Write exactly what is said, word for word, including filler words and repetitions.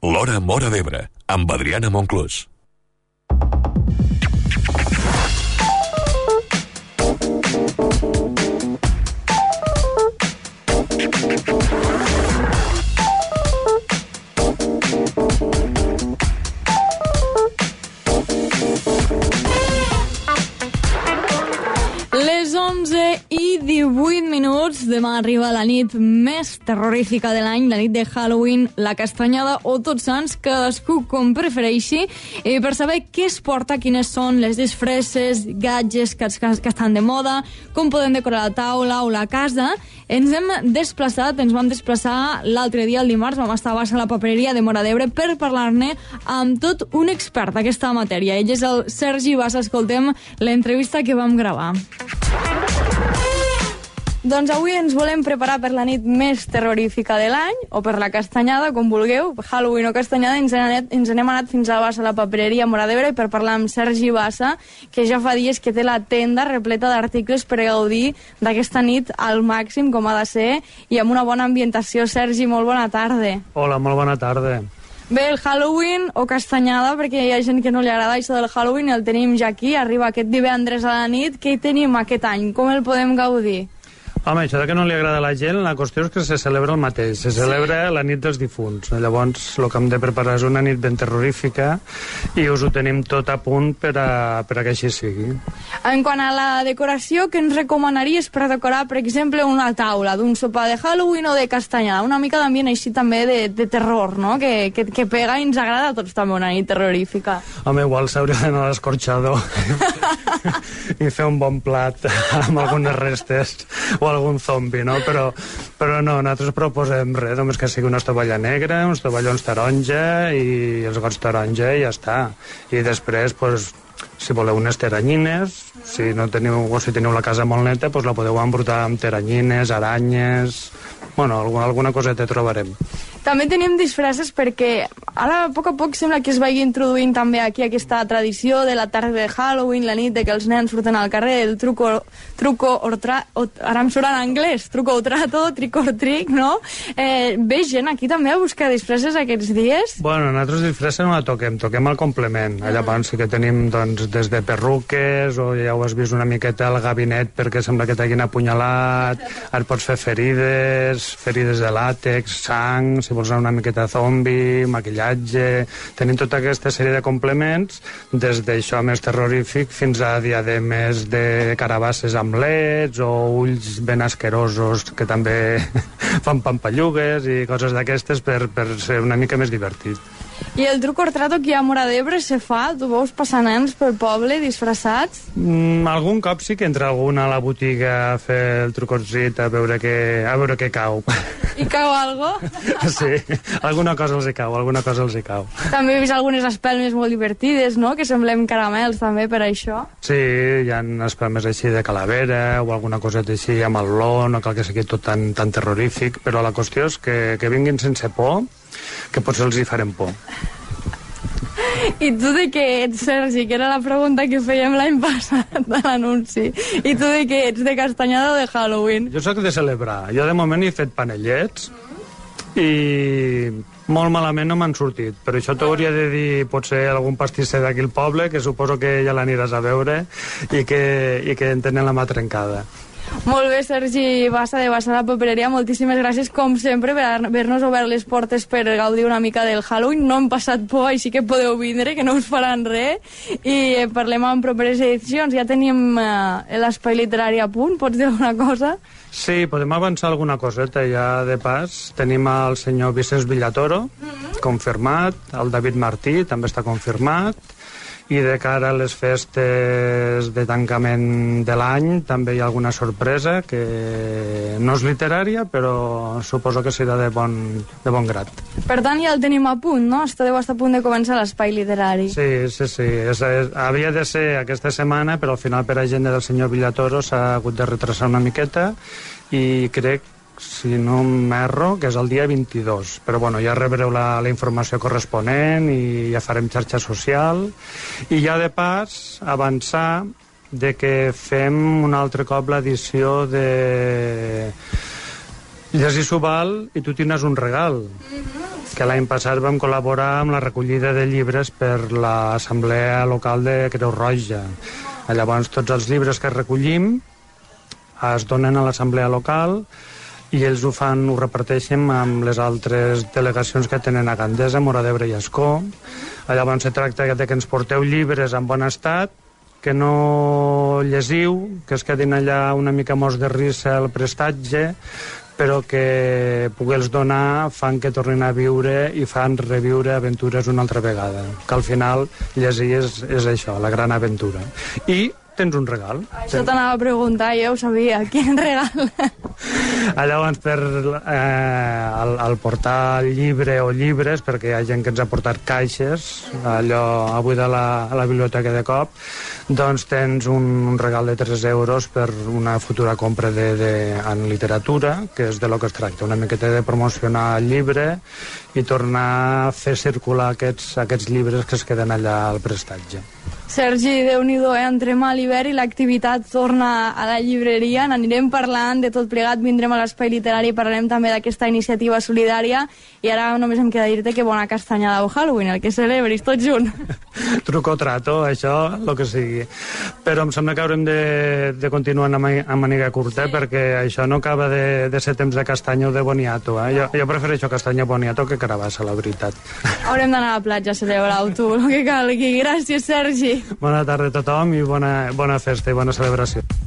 L'Hora Móra d'Ebre, amb Adriana Monclús. Les onze i divuit minuts. Demà arriba la nit més terrorífica de l'any, la nit de Halloween, la castanyada o Tots Sants, cadascú com prefereixi. I per saber què es porta, quines són les disfresses, gadgets que, que estan de moda, com podem decorar la taula o la casa, ens hem desplaçat, ens vam desplaçar l'altre dia, el dimarts, vam estar a Bassa, a la papereria de Móra d'Ebre, per parlar-ne amb tot un expert d'aquesta matèria. Ell és el Sergi Bassa. Escoltem l'entrevista que vam gravar. Doncs avui ens volem preparar per la nit més terrorífica de l'any, o per la castanyada, com vulgueu, Halloween o castanyada. Ens, anet, ens n'hem anat fins a Bassa, a la papereria Móra d'Ebre, per parlar amb Sergi Bassa, que ja fa dies que té la tenda repleta d'articles per gaudir d'aquesta nit al màxim, com ha de ser, i amb una bona ambientació. Sergi, molt bona tarda. Hola, molt bona tarda. Bé, el Halloween o castanyada, perquè hi ha gent que no li agrada això del Halloween, el tenim ja aquí, arriba aquest divendres a la nit. Què hi tenim aquest any? Com el podem gaudir? Home, això de que no li agrada a la gent, la qüestió és que se celebra el mateix, se celebra sí. La nit dels difunts. Llavors, el que hem de preparar és una nit ben terrorífica i us ho tenim tot a punt per a, per a que així sigui. En quant a la decoració, què ens recomanaries per decorar, per exemple, una taula d'un sopar de Halloween o de castanyada? Una mica d'ambient així també de, de terror, no? Que, que, que pega i ens agrada a tots també una nit terrorífica. Home, igual s'hauria d'anar a l'escorxador i fer un bon plat amb algunes restes o algun zombi, no? Però, però no, nosaltres proposem res, només que sigui una estovalla negra, uns tovallons taronja i els gots taronja i ja està. I després, pues, si voleu unes teranyines, si no teniu, o si teniu la casa molt neta, pues la podeu embrutar amb teranyines, aranyes... Bueno, alguna, alguna coseta trobarem. També tenim disfresses perquè ara a poc a poc sembla que es vagi introduint també aquí aquesta tradició de la tarda de Halloween, la nit de que els nens surten al carrer, el truco, truco or tra, o, ara em surt en anglès, truco o trato, trick or trick, no? Eh, ve gent aquí també a buscar disfresses aquests dies? Bueno, nosaltres disfresses no la toquem, toquem el complement. Ah. Llavors sí que tenim doncs, des de perruques, o ja ho has vist una miqueta al gabinet perquè sembla que t'hagin apunyalat, et pots fer ferides, ferides de làtex, sang, si vols anar una miqueta zombi, maquillatge... Tenim tota aquesta sèrie de complements, des d'això més terrorífic fins a diademes de carabasses amb leds o ulls ben asquerosos que també fan pampallugues i coses d'aquestes per, per ser una mica més divertit. I el truc or trato que hi ha a Móra d'Ebre se fa? Tu veus passar nens pel poble disfressats? Mm, algun cop sí que entra algun a la botiga a fer el trucorcit a veure què, a veure què cau. I cau algo? Sí, alguna cosa els hi cau, alguna cosa els hi cau. També he vist algunes espelmes molt divertides, no?, que semblem caramels també per això. Sí, hi ha espelmes així de calavera o alguna coseta així amb el l'o, no cal que sigui tot tan, tan terrorífic, però la qüestió és que, que vinguin sense por, que potser els hi farem por. I tu de què ets, Sergi? Que era la pregunta que fèiem l'any passat de l'anunci. I tu de què ets? De castanyada o de Halloween? Jo soc de celebrar. Jo de moment he fet panellets i molt malament no m'han sortit. Per això t'hauria de dir potser algun pastisser d'aquí al poble, que suposo que ja l'aniràs a veure i que, i que en tenen la mà trencada. Molt bé, Sergi Bassa, de Bassa, la papereria, moltíssimes gràcies, com sempre, per haver-nos obert les portes per gaudir una mica del Halloween. No hem passat por, així que podeu vindre, que no us faran res, i parlem en properes edicions. Ja tenim eh, l'espai literari a punt, pots dir alguna cosa? Sí, podem avançar alguna coseta ja de pas. Tenim el senyor Vicenç Villatoro, mm-hmm. confirmat, el David Martí també està confirmat, i de cara a les festes de tancament de l'any també hi ha alguna sorpresa que no és literària, però suposo que serà de bon, de bon grat. Per tant, ja el tenim a punt, no? Deu estar a punt de començar l'espai literari. Sí, sí, sí. És, és, havia de ser aquesta setmana, però al final per agenda del senyor Villatoro s'ha hagut de retrasar una miqueta i crec, si no m'erro, que és el dia vint-i-dos, però bueno, ja rebreu la, la informació corresponent i ja farem xarxa social, i ja de pas avançar de que fem un altre cop l'edició de Lles i Subal i tu tindràs un regal. Mm-hmm. que l'any passat vam col·laborar amb la recollida de llibres per l'assemblea local de Creu Roja. Llavors tots els llibres que recollim es donen a l'assemblea local i ells ho fan, ho reparteixen amb les altres delegacions que tenen a Gandesa, Móra d'Ebre i Ascó. Llavors se tracta de que ens porteu llibres en bon estat, que no llesiu, que es quedin allà una mica morts de risa el prestatge, però que poder-los donar fan que tornin a viure i fan reviure aventures una altra vegada. Que al final llegir és, és això, la gran aventura. I tens un regal. Això t'anava a preguntar, jo ho sabia. Quin regal? Llavors, per eh, al, al portar llibre o llibres, perquè hi ha gent que ens ha portat caixes, allò avui de la, a la biblioteca de Cop, doncs tens un, un regal de tres euros per una futura compra de, de, en literatura, que és de lo que es tracta, una miqueta de promocionar el llibre i tornar a fer circular aquests, aquests llibres que es queden allà al prestatge. Sergi, Déu-n'hi-do, eh? Entrem a l'hivern i l'activitat torna a la llibreria. N'anirem parlant de tot plegat, vindrem a l'Espai Literari i parlarem també d'aquesta iniciativa solidària. I ara només em queda dir-te que bona castanyada o Halloween, el que celebris, tot junt. Truco trato, això, el que sigui. Però em sembla que haurem de, de continuar amb, amb màniga curta, sí, perquè això no acaba de, de ser temps de castanya o de boniato. Eh? Jo, jo prefereixo castanya boniato que carabassa, la veritat. Haurem d'anar a la platja a celebrar-ho, tu, el que calgui. Gràcies, Sergi. Bona tarda a tothom i bona, bona festa i bona celebració.